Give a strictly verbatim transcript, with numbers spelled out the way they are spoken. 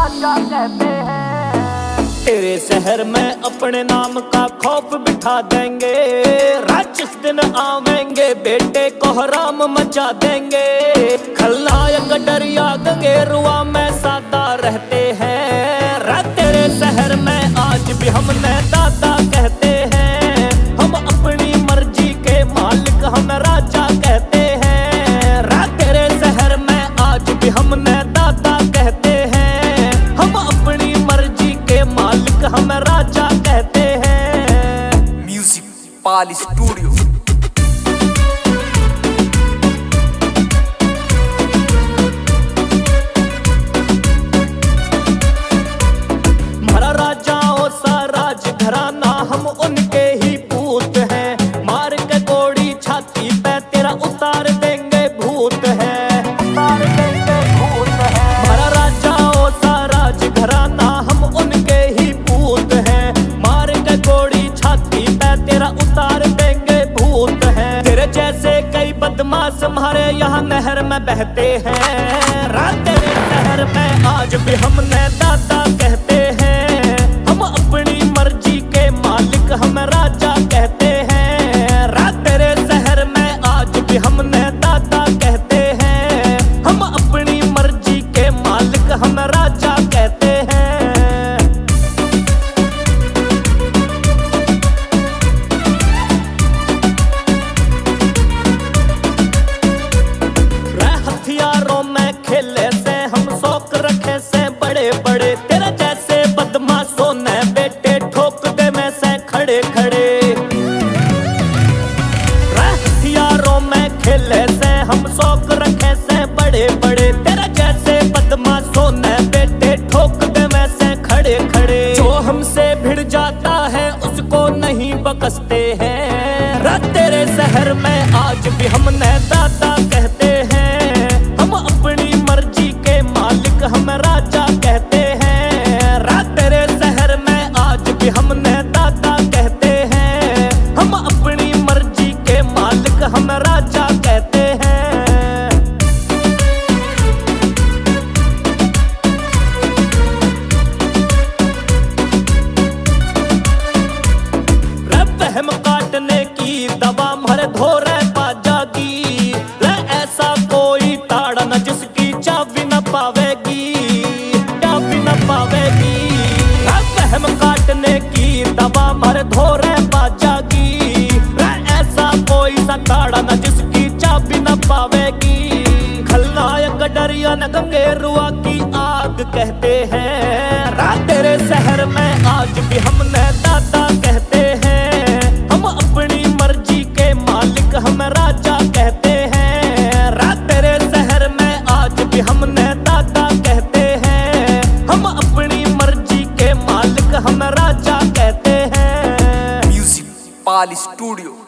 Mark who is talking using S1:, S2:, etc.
S1: राजा कहते हैं। तेरे शहर में अपने नाम का खौफ बिठा देंगे, रात जिस दिन आवेंगे बेटे कोहराम मचा देंगे। खलनायक डरिया गंगेरुआ में सादा रहते हैं, रात तेरे शहर में आज भी हमने दादा कहते हैं। हम अपनी मर्जी के मालिक हम राजा कहते हैं, रात तेरे शहर में आज भी हमने दादा कहते हैं। हम अपनी मर्जी के मालिक हम राजा कहते हैं।
S2: Music Pal studio.
S1: हमारा राजाओं सा राज घराना हम उनके ही पूत हैं, मार के गोड़ी छाती पे तेरा उतार देंगे भूत है, उतार देंगे भूत है। हमारा राजाओं सा राज घराना हम उनके ही पूत हैं, मार के गोड़ी छाती पे तेरा उतार देंगे भूत है। तेरे जैसे कई बदमाश हमारे यहाँ नहर में बहते हैं, रात तेरे शहर में आज भी हमने दादा कहते हैं। हम अपनी मर्जी के मालिक हम राजा कहते हैं, रात तेरे शहर में आज भी हमने दादा कहते हैं। हम अपनी मर्जी के मालिक हम राजा कहते हैं। हथियारों में खेले से हम शौक रखे से बड़े बड़े, तेरा जैसे बदमाशों ने बेटे ठोक दे में से खड़े खड़े। हथियारों में खेले से हम शौक रखे से बड़े बड़े, तेरा जैसे बदमाशों ने बेटे ठोक दे में से खड़े खड़े। जो हमसे भिड़ जाता है उसको नहीं बकसते हैं, रात तेरे शहर में आज भी हमने दादा कहते हैं। हम अपनी मर्जी के मालिक हम राजा कहते हैं, रात तेरे शहर में आज भी हमने दादा कहते हैं। हम अपनी मर्जी के मालिक हम राजा कहते हैं। रहम काटने की दवा मर धोरे बाजा की, ऐसा कोई ताड़ा न जिसकी चाबी न पावेगी, चाबी न पावेगी। रहम काटने की दवा मर धोरे बाजा की, ऐसा कोई सा ताड़ा न जिसकी चाबी न पावेगी। खलनायक डरिया न गंगेरुआ की आग कहते हैं, रात तेरे शहर में आज भी हमने दादा कहते हैं। हम अपनी मर्जी के मालिक हम राजा कहते हैं, रात तेरे शहर में आज भी हमने दादा कहते हैं। हम अपनी मर्जी के मालिक हम राजा कहते हैं।
S2: Music Pal studio.